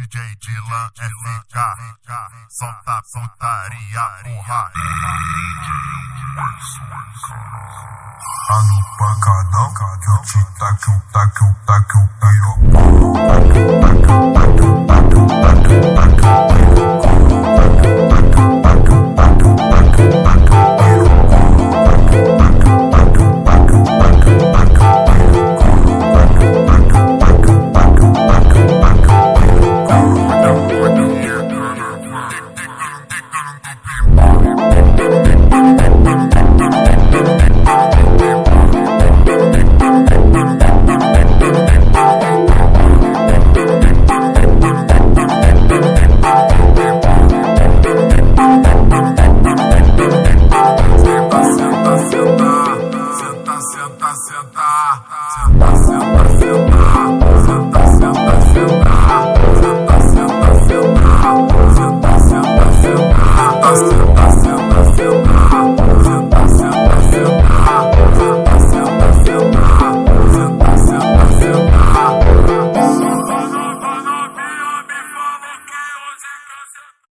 DJ Dylan FK, solta putaria, porra. Tá no pancadão, que eu te taque, o taque, o taque, o piroca.